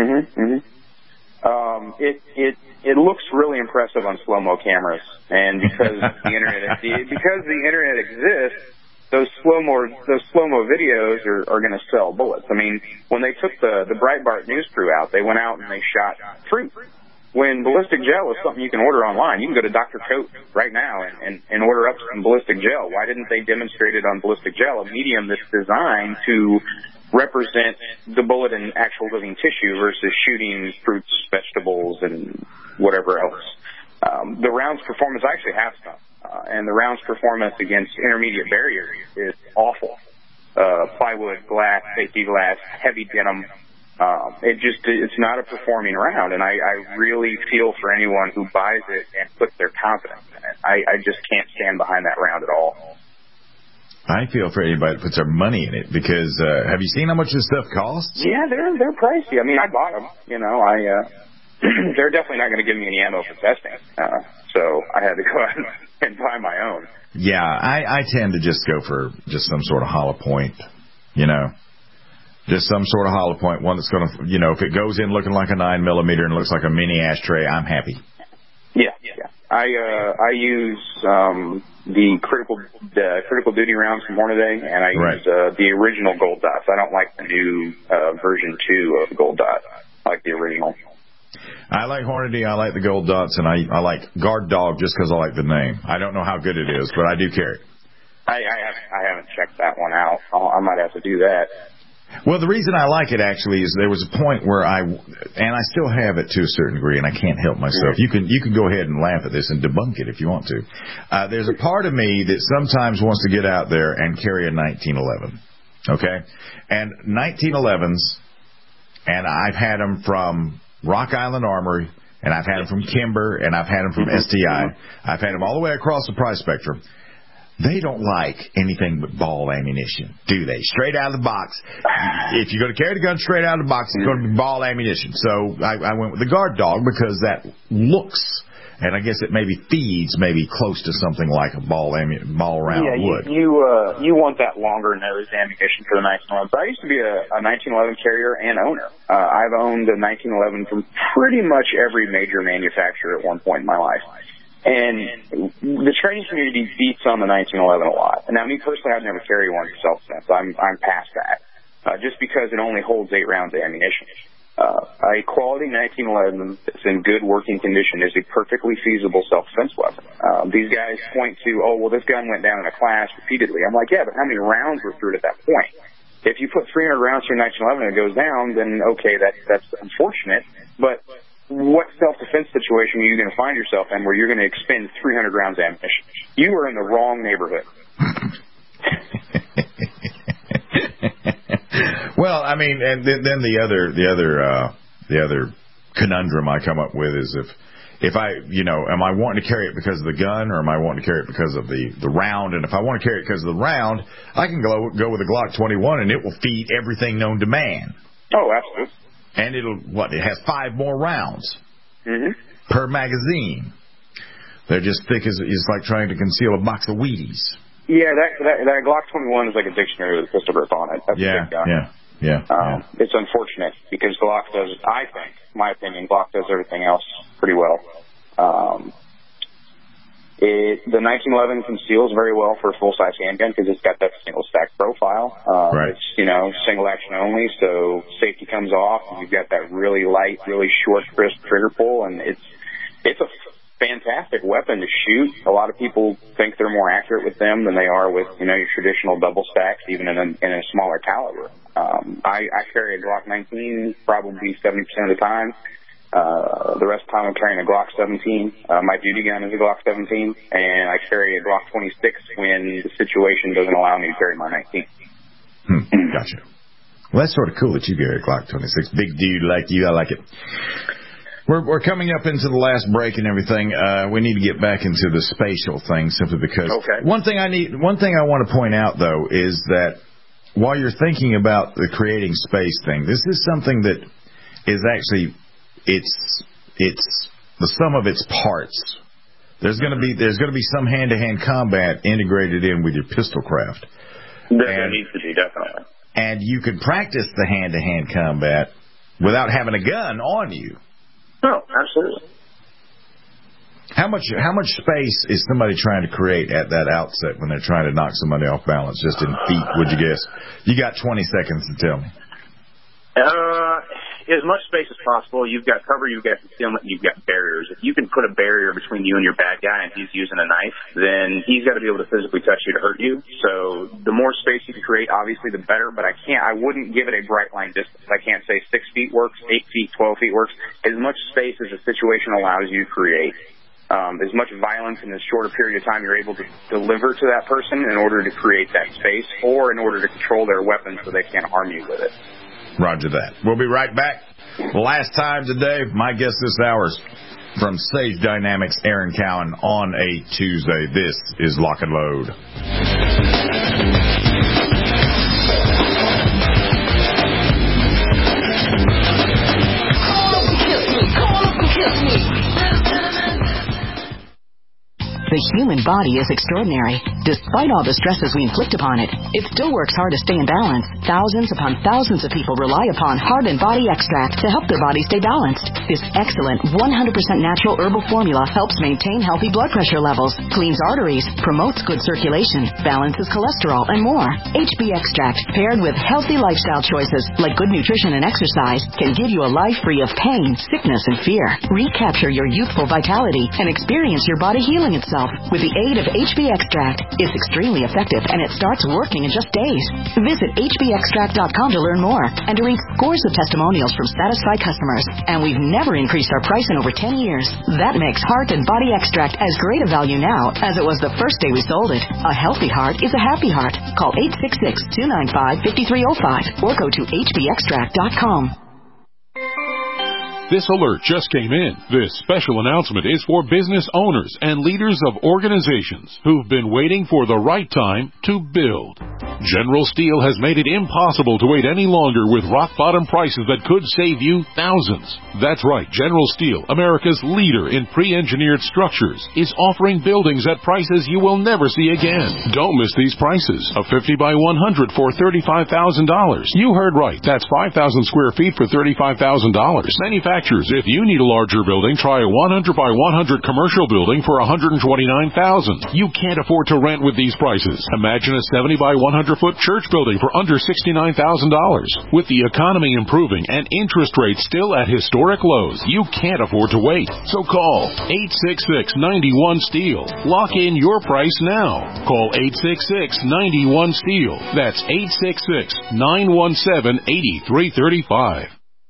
S4: It looks really impressive on slow-mo cameras, and because the internet exists, those slow-mo videos are going to sell bullets. I mean, when they took the Breitbart news crew out, they went out and they shot fruit. When ballistic gel is something you can order online, you can go to Dr. Coat right now and order up some ballistic gel. Why didn't they demonstrate it on ballistic gel, a medium that's designed to represent the bullet in actual living tissue versus shooting fruits, vegetables, and whatever else? The round's performance, I actually have some, and the round's performance against intermediate barriers is awful. Plywood, glass, safety glass, heavy denim. It's not a performing round, and I really feel for anyone who buys it and puts their confidence in it. I just can't stand behind that round at all.
S3: I feel for anybody that puts their money in it, because have you seen how much this stuff costs?
S4: Yeah, they're pricey. I mean, I bought them. They're definitely not going to give me any ammo for testing, so I had to go out and buy my own.
S3: Yeah, I tend to just go for just some sort of hollow point, just some sort of hollow point, one that's going to, if it goes in looking like a 9mm and looks like a mini ashtray, I'm happy.
S4: Yeah. I use the critical duty rounds from Hornady, and I use the original Gold Dots. I don't like the new version 2 of Gold Dot. I like the original.
S3: I like Hornady, I like the Gold Dots, and I like Guard Dog just because I like the name. I don't know how good it is, but I do carry it.
S4: I haven't checked that one out. I might have to do that.
S3: Well, the reason I like it, actually, is there was a point where I still have it to a certain degree, and I can't help myself. You can go ahead and laugh at this and debunk it if you want to. There's a part of me that sometimes wants to get out there and carry a 1911, okay? And 1911s, and I've had them from Rock Island Armory, and I've had them from Kimber, and I've had them from STI. I've had them all the way across the price spectrum. They don't like anything but ball ammunition, do they? Straight out of the box. If you're going to carry the gun straight out of the box, it's going to be ball ammunition. So I went with the Guard Dog because that looks, and I guess it maybe feeds close to something like a ball round would.
S4: You want that longer nose ammunition for the 1911. But I used to be a 1911 carrier and owner. I've owned a 1911 from pretty much every major manufacturer at one point in my life. And the training community beats on the 1911 a lot. Now, me personally, I've never carried one for self-defense. I'm past that, just because it only holds 8 rounds of ammunition. A quality 1911 that's in good working condition is a perfectly feasible self-defense weapon. These guys point to, this gun went down in a class repeatedly. I'm like, yeah, but how many rounds were through it at that point? If you put 300 rounds through 1911 and it goes down, then okay, that's unfortunate. But what self-defense situation are you going to find yourself in where you're going to expend 300 rounds of ammunition? You are in the wrong neighborhood.
S3: Well, I mean, and then the other conundrum I come up with is if I, am I wanting to carry it because of the gun, or am I wanting to carry it because of the round? And if I want to carry it because of the round, I can go with a Glock 21, and it will feed everything known to man.
S4: Oh, absolutely. And
S3: it has 5 more rounds
S4: per
S3: magazine. They're just thick as it's like trying to conceal a box of Wheaties.
S4: Yeah, that Glock 21 is like a dictionary with a pistol grip on it. That's a big gun.
S3: Yeah.
S4: It's unfortunate because Glock does, I think, my opinion, Glock does everything else pretty well. The 1911 conceals very well for a full-size handgun because it's got that single-stack profile.
S3: Right.
S4: It's, single action only, so safety comes off. And you've got that really light, really short, crisp trigger pull, and it's a fantastic weapon to shoot. A lot of people think they're more accurate with them than they are with, your traditional double stacks, even in a smaller caliber. I carry a Glock 19 probably 70% of the time. The rest of the time I'm carrying a Glock 17. My duty gun is a Glock 17, and I carry a Glock 26 when the situation doesn't allow me to carry my 19.
S3: Gotcha. Well, that's sort of cool that you carry a Glock 26. Big dude like you. I like it. We're coming up into the last break and everything. We need to get back into the spatial thing simply because one thing I want to point out though is that while you're thinking about the creating space thing, this is something that is actually it's the sum of its parts. There's going to be some hand-to-hand combat integrated in with your pistol craft.
S4: There needs to be, definitely.
S3: And you can practice the hand-to-hand combat without having a gun on you.
S4: Oh, absolutely.
S3: How much space is somebody trying to create at that outset when they're trying to knock somebody off balance, just in feet, would you guess? You got 20 seconds to tell me.
S4: As much space as possible. You've got cover, you've got concealment, you've got barriers. If you can put a barrier between you and your bad guy and he's using a knife, then he's got to be able to physically touch you to hurt you. So the more space you can create, obviously, the better, but I wouldn't give it a bright line distance. I can't say 6 feet works, 8 feet, 12 feet works. As much space as the situation allows you to create. As much violence in as short a period of time you're able to deliver to that person in order to create that space or in order to control their weapon so they can't harm you with it.
S3: Roger that. We'll be right back. Last time today, my guest this hour is from Sage Dynamics, Aaron Cowan, on a Tuesday. This is Lock and Load.
S12: The human body is extraordinary. Despite all the stresses we inflict upon it, it still works hard to stay in balance. Thousands upon thousands of people rely upon Heart and Body Extract to help their body stay balanced. This excellent 100% natural herbal formula helps maintain healthy blood pressure levels, cleans arteries, promotes good circulation, balances cholesterol, and more. HB Extract, paired with healthy lifestyle choices like good nutrition and exercise, can give you a life free of pain, sickness, and fear. Recapture your youthful vitality and experience your body healing itself with the aid of HB Extract. It's extremely effective, and it starts working in just days. Visit hbextract.com to learn more and to read scores of testimonials from satisfied customers. And we've never increased our price in over 10 years. That makes Heart and Body Extract as great a value now as it was the first day we sold it. A healthy heart is a happy heart. Call 866-295-5305 or go to hbextract.com.
S13: This alert just came in. This special announcement is for business owners and leaders of organizations who've been waiting for the right time to build. General Steel has made it impossible to wait any longer with rock-bottom prices that could save you thousands. That's right, General Steel, America's leader in pre-engineered structures, is offering buildings at prices you will never see again. Don't miss these prices. A 50 by 100 for $35,000. You heard right. That's 5,000 square feet for $35,000. Manufactured manufacturers. If you need a larger building, try a 100 by 100 commercial building for $129,000. You can't afford to rent with these prices. Imagine a 70 by 100 foot church building for under $69,000. With the economy improving and interest rates still at historic lows, you can't afford to wait. So call 866-91-STEEL. Lock in your price now. Call 866-91-STEEL. That's 866-917-8335.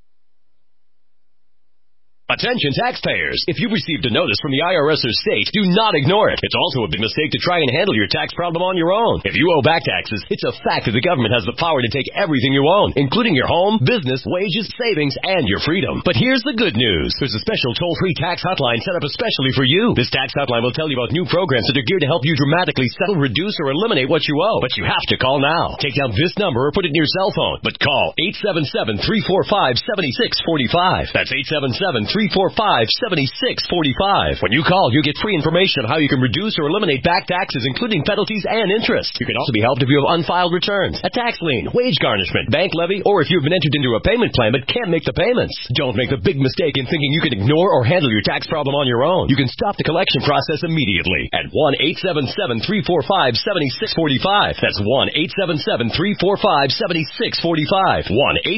S9: Attention taxpayers. If you received a notice from the IRS or state, do not ignore it. It's also a big mistake to try and handle your tax problem on your own. If you owe back taxes, it's a fact that the government has the power to take everything you own, including your home, business, wages, savings, and your freedom. But here's the good news. There's a special toll-free tax hotline set up especially for you. This tax hotline will tell you about new programs that are geared to help you dramatically settle, reduce, or eliminate what you owe. But you have to call now. Take down this number or put it in your cell phone. But call 877-345-7645. That's 877-345-7645. When you call, you get free information on how you can reduce or eliminate back taxes, including penalties and interest. You can also be helped if you have unfiled returns, a tax lien, wage garnishment, bank levy, or if you've been entered into a payment plan but can't make the payments. Don't make the big mistake in thinking you can ignore or handle your tax problem on your own. You can stop the collection process immediately at 1-877-345-7645. That's 1-877-345-7645.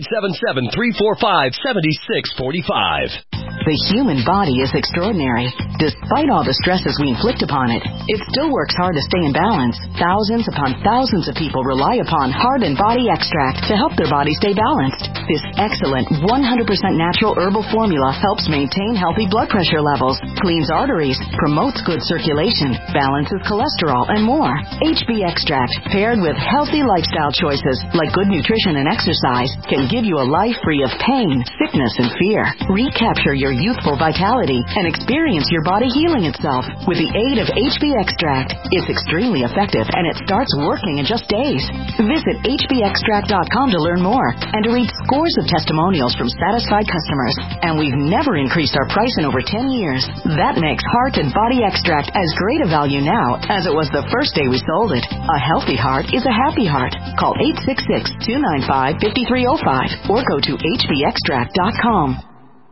S9: 1-877-345-7645.
S12: The human body is extraordinary. Despite all the stresses we inflict upon it, it still works hard to stay in balance. Thousands upon thousands of people rely upon Heart and Body Extract to help their body stay balanced. This excellent 100% natural herbal formula helps maintain healthy blood pressure levels, cleans arteries, promotes good circulation, balances cholesterol, and more. HB Extract, paired with healthy lifestyle choices like good nutrition and exercise, can give you a life free of pain, sickness, and fear. Recapture your youthful vitality and experience your body healing itself with the aid of HB Extract. It's extremely effective and it starts working in just days. Visit hbextract.com to learn more and to read scores of testimonials from satisfied customers. And we've never increased our price in over 10 years. That makes Heart and Body Extract as great a value now as it was the first day we sold it. A healthy heart is a happy heart. Call 866-295-5305 or go to hbextract.com.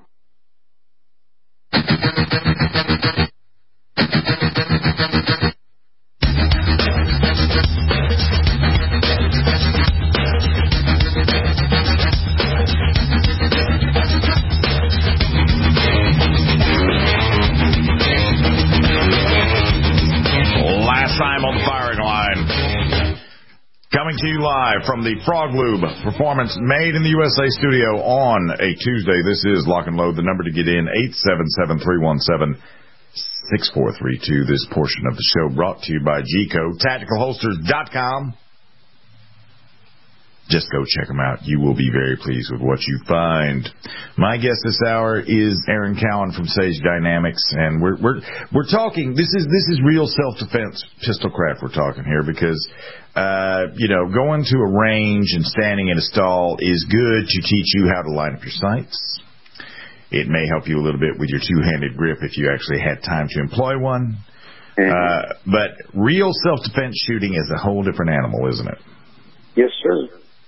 S3: Last time on the firing line. Coming to you live from the Frog Lube Performance Made in the USA studio on a Tuesday. This is Lock and Load. The number to get in, 877-317-6432. This portion of the show brought to you by G-Code, TacticalHolsters.com. Just go check them out. You will be very pleased with what you find. My guest this hour is Aaron Cowan from Sage Dynamics, and we're talking. This is real self-defense pistolcraft we're talking here because going to a range and standing in a stall is good to teach you how to line up your sights. It may help you a little bit with your two-handed grip if you actually had time to employ one. But real self-defense shooting is a whole different animal, isn't it?
S4: Yes, sir.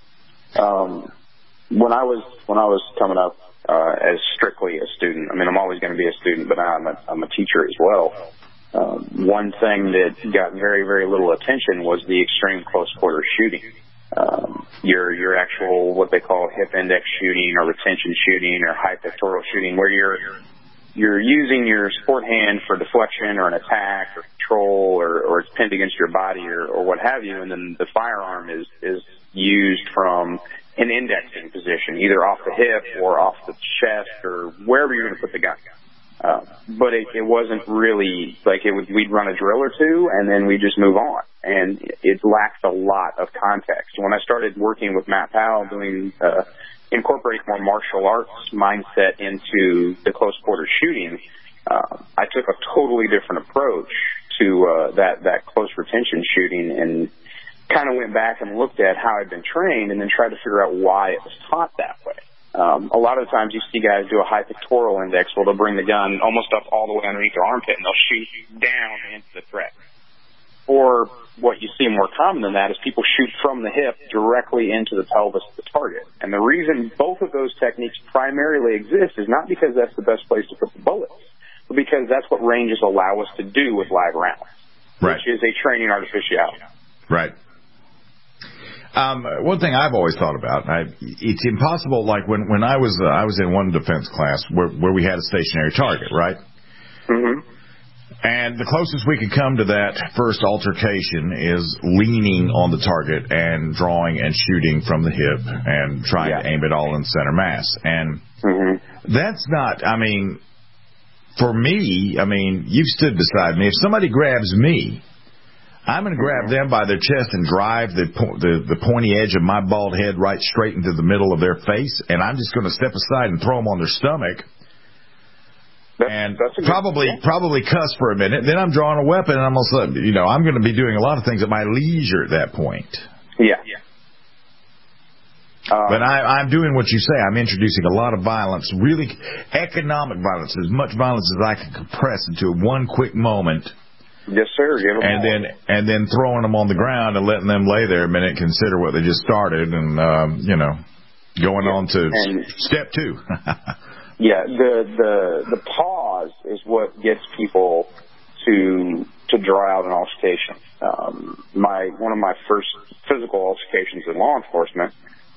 S4: When I was coming up as strictly a student, I mean, I'm always going to be a student, but I'm a teacher as well. One thing that got very, very little attention was the extreme close quarter shooting. Your actual what they call hip index shooting or retention shooting or high pectoral shooting, where you're using your sport hand for deflection or an attack or control or it's pinned against your body or what have you, and then the firearm is used from an indexing position, either off the hip or off the chest or wherever you're going to put the gun. But it wasn't really like we'd run a drill or two and then we just move on. And it lacks a lot of context. When I started working with Matt Powell doing, incorporating more martial arts mindset into the close quarter shooting, I took a totally different approach to, that close retention shooting and kind of went back and looked at how I'd been trained and then tried to figure out why it was taught that way. A lot of the times you see guys do a high pectoral index where they'll bring the gun almost up all the way underneath their armpit and they'll shoot down into the threat. Or what you see more common than that is people shoot from the hip directly into the pelvis of the target. And the reason both of those techniques primarily exist is not because that's the best place to put the bullets, but because that's what ranges allow us to do with live rounds, which is a training artificiality.
S3: Right. One thing I've always thought about, it's impossible, like when I was in one defense class where we had a stationary target, right?
S4: Mm-hmm.
S3: And the closest we could come to that first altercation is leaning on the target and drawing and shooting from the hip and trying to aim it all in center mass. And that's not, for me, you've stood beside me. If somebody grabs me, I'm going to grab them by their chest and drive the pointy edge of my bald head right straight into the middle of their face, and I'm just going to step aside and throw them on their stomach. That's probably cuss for a minute. Then I'm drawing a weapon, and I'm I'm going to be doing a lot of things at my leisure at that point.
S4: Yeah.
S3: But I'm doing what you say. I'm introducing a lot of violence, really economic violence, as much violence as I can compress into one quick moment.
S4: Yes, sir.
S3: And then throwing them on the ground and letting them lay there a minute, consider what they just started, and going on to step 2.
S4: Yeah, the pause is what gets people to draw out an altercation. One of my first physical altercations in law enforcement,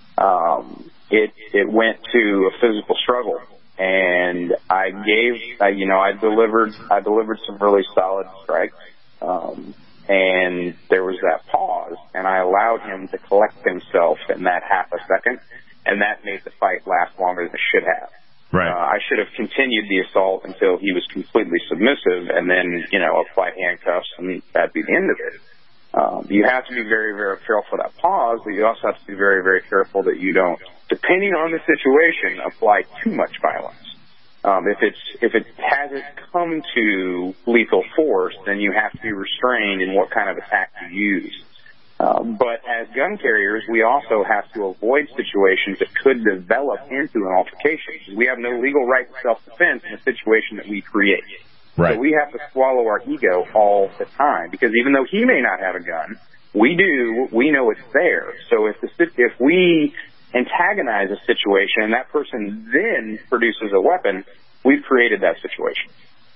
S4: it went to a physical struggle, and I delivered some really solid strikes, and there was that pause, and I allowed him to collect himself in that half a second, and that made the fight last longer than it should have.
S3: Right.
S4: I should have continued the assault until he was completely submissive, and then, apply handcuffs, and that'd be the end of it. You have to be very, very careful for that pause, but you also have to be very, very careful that you don't, depending on the situation, apply too much violence. If it hasn't come to lethal force, then you have to be restrained in what kind of attack you use. But as gun carriers, we also have to avoid situations that could develop into an altercation. We have no legal right to self-defense in a situation that we create.
S3: Right.
S4: So we have to swallow our ego all the time, because even though he may not have a gun, we do. We know it's there. So if we antagonize a situation and that person then produces a weapon, we've created that situation.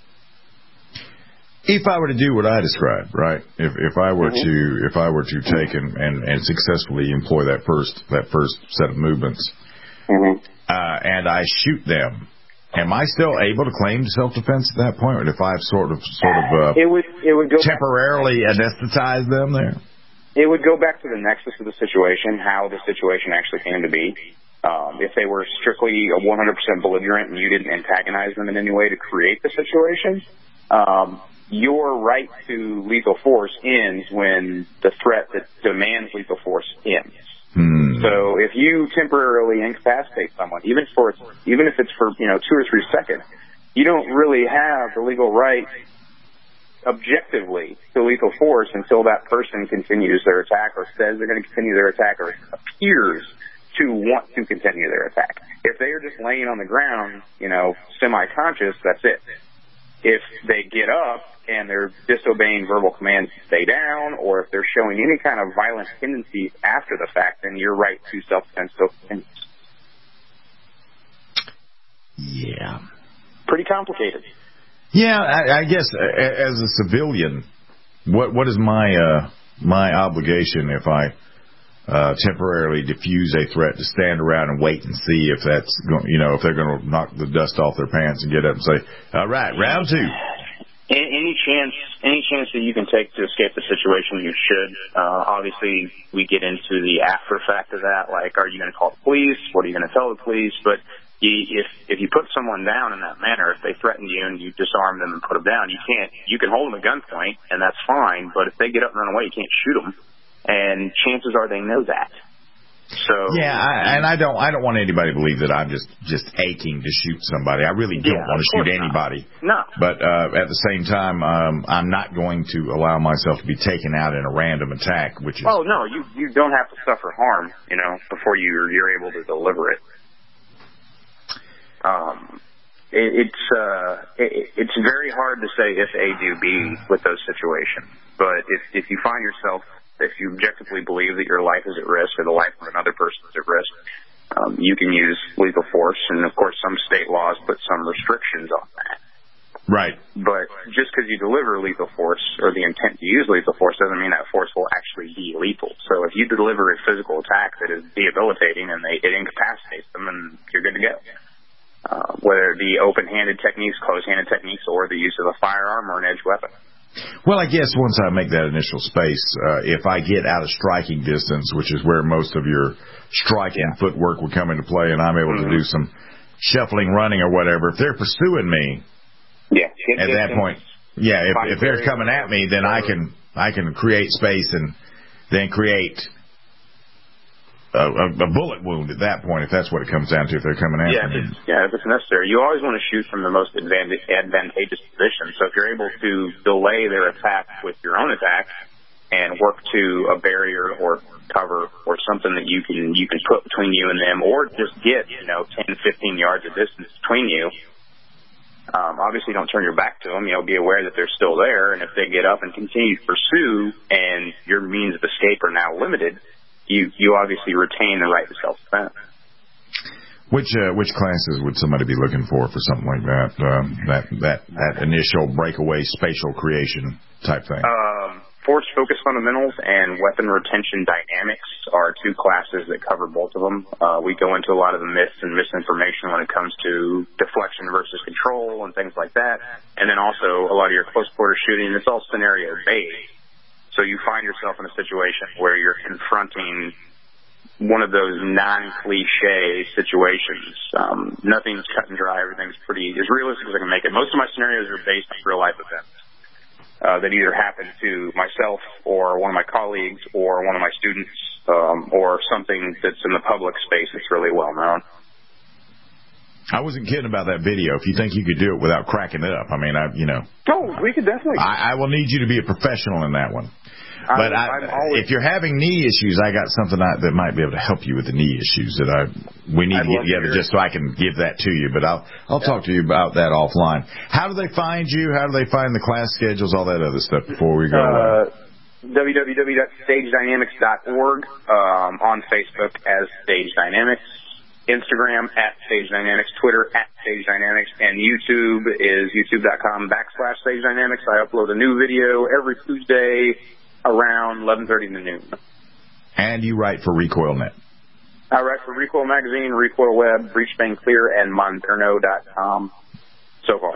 S3: If I were to do what I described, right? If I were to take and successfully employ that first set of movements, and I shoot them, am I still able to claim self-defense at that point? Or if I've sort of
S4: it would go
S3: temporarily anesthetized them there?
S4: It would go back to the nexus of the situation, how the situation actually came to be. If they were strictly a 100% belligerent and you didn't antagonize them in any way to create the situation, your right to lethal force ends when the threat that demands lethal force ends. So if you temporarily incapacitate someone, even if it's for 2 or 3 seconds, you don't really have the legal right objectively to lethal force until that person continues their attack or says they're going to continue their attack or appears to want to continue their attack. If they are just laying on the ground, semi-conscious, that's it. If they get up and they're disobeying verbal commands to stay down, or if they're showing any kind of violent tendencies after the fact, then your right to self-defense still continues.
S3: Yeah.
S4: Pretty complicated.
S3: Yeah, I guess as a civilian, what is my obligation if I temporarily diffuse a threat to stand around and wait and see if that's if they're going to knock the dust off their pants and get up and say, all right, round 2.
S4: Any chance that you can take to escape the situation, you should. Obviously, we get into the after fact of that, like, are you going to call the police? What are you going to tell the police? But if you put someone down in that manner, if they threaten you and you disarm them and put them down, you can hold them at gunpoint, and that's fine. But if they get up and run away, you can't shoot them. And chances are they know that. So
S3: and I don't want anybody to believe that I'm just aching to shoot somebody. I really don't want to shoot anybody.
S4: No.
S3: But at the same time, I'm not going to allow myself to be taken out in a random attack, which is.
S4: Oh no, you don't have to suffer harm, before you're able to deliver it. It's very hard to say if A do B with those situations. But if you find yourself if you objectively believe that your life is at risk or the life of another person is at risk, you can use lethal force. And, of course, some state laws put some restrictions on that.
S3: Right.
S4: But just because you deliver lethal force or the intent to use lethal force doesn't mean that force will actually be lethal. So if you deliver a physical attack that is debilitating and it incapacitates them, and you're good to go. Whether it be open-handed techniques, closed-handed techniques, or the use of a firearm or an edged weapon.
S3: Well, I guess once I make that initial space, if I get out of striking distance, which is where most of your striking footwork would come into play, and I'm able to do some shuffling, running, or whatever, if they're pursuing me, at that point, if they're coming at me, then I can create space and then create a bullet wound at that point, if that's what it comes down to, if they're coming after me.
S4: If it's necessary. You always want to shoot from the most advantageous position. So if you're able to delay their attack with your own attack and work to a barrier or cover or something that you can put between you and them, or just get 10, 15 yards of distance between you. Obviously, don't turn your back to them. Be aware that they're still there, and if they get up and continue to pursue, and your means of escape are now limited, you obviously retain the right to self-defense.
S3: Which classes would somebody be looking for something like that? That initial breakaway spatial creation type thing.
S4: Force Focus Fundamentals and Weapon Retention Dynamics are two classes that cover both of them. We go into a lot of the myths and misinformation when it comes to deflection versus control and things like that. And then also a lot of your close quarter shooting. It's all scenario based. So you find yourself in a situation where you're confronting one of those non-cliche situations. Nothing's cut and dry. Everything's as realistic as I can make it. Most of my scenarios are based on real life events. That either happened to myself or one of my colleagues or one of my students, or something that's in the public space that's really well known.
S3: I wasn't kidding about that video. If you think you could do it without cracking it up,
S4: Oh, we could definitely.
S3: I will need you to be a professional in that one. But if you're having knee issues, I got something that might be able to help you with the knee issues we need to get together just so I can give that to you. But I'll talk to you about that offline. How do they find you? How do they find the class schedules, all that other stuff before we go?
S4: www.stagedynamics.org, on Facebook as Stage Dynamics, Instagram at Stage Dynamics, Twitter at Stage Dynamics, and YouTube is youtube.com/Stage Dynamics. I upload a new video every Tuesday around 11:30 to noon.
S3: And you write for RecoilNet.
S4: I write for Recoil Magazine, Recoil Web, Breachbang Clear, and Monterno.com so far.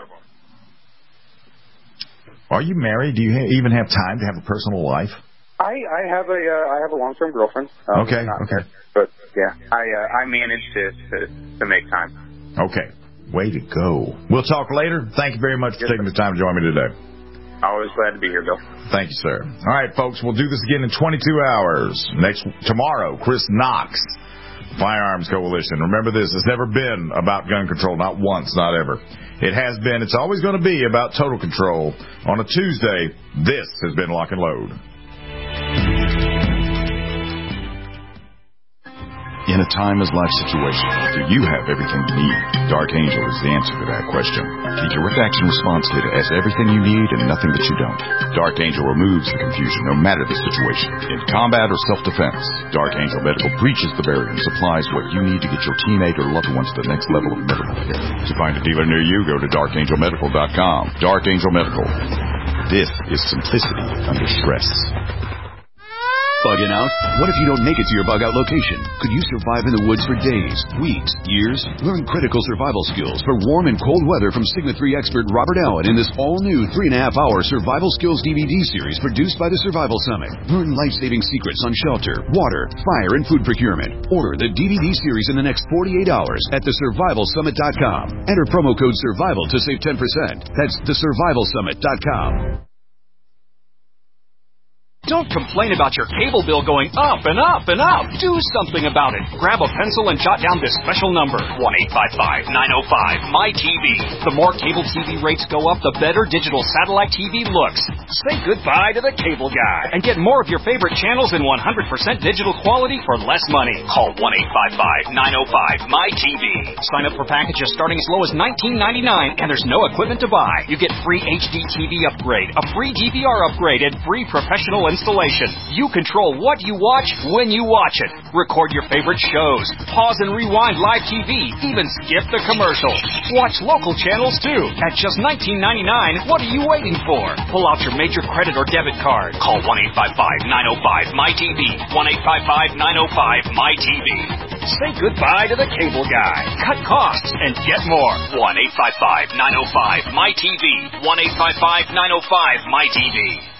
S3: Are you married? Do you even have time to have a personal life?
S4: I have a long-term girlfriend.
S3: Okay.
S4: But I manage to make time.
S3: Okay. Way to go. We'll talk later. Thank you very much for taking the time to join me today.
S4: Always glad to be here, Bill.
S3: Thank you, sir. All right, folks, we'll do this again in 22 hours. Tomorrow, Chris Knox, Firearms Coalition. Remember this, it's never been about gun control, not once, not ever. It has been, it's always going to be about total control. On a Tuesday, this has been Lock and Load.
S11: In a time-as-life situation, do you have everything you need? Dark Angel is the answer to that question. The Direct Action Response Kit has everything you need and nothing that you don't. Dark Angel removes the confusion no matter the situation. In combat or self-defense, Dark Angel Medical breaches the barrier and supplies what you need to get your teammate or loved one to the next level of medical care. To find a dealer near you, go to darkangelmedical.com. Dark Angel Medical. This is simplicity under stress.
S6: Bugging out? What if you don't make it to your bug out location? Could you survive in the woods for days, weeks, years? Learn critical survival skills for warm and cold weather from Sigma 3 expert Robert Allen in this all-new 3.5-hour survival skills DVD series produced by the Survival Summit. Learn life-saving secrets on shelter, water, fire, and food procurement. Order the DVD series in the next 48 hours at thesurvivalsummit.com. Enter promo code SURVIVAL to save 10%. That's thesurvivalsummit.com.
S14: Don't complain about your cable bill going up and up and up. Do something about it. Grab a pencil and jot down this special number, 1-855-905-MY-TV. The more cable TV rates go up, the better digital satellite TV looks. Say goodbye to the cable guy and get more of your favorite channels in 100% digital quality for less money. Call 1-855-905-MY-TV. Sign up for packages starting as low as $19.99, and there's no equipment to buy. You get free HD TV upgrade, a free DVR upgrade, and free professional installation. You control what you watch when you watch it. Record your favorite shows. Pause and rewind live TV. Even skip the commercials. Watch local channels too. At just $19.99, what are you waiting for? Pull out your major credit or debit card. Call 1-855-905-MyTV. 1-855-905-MyTV. Say goodbye to the cable guy. Cut costs and get more. 1-855-905-MyTV. 1-855-905-MyTV.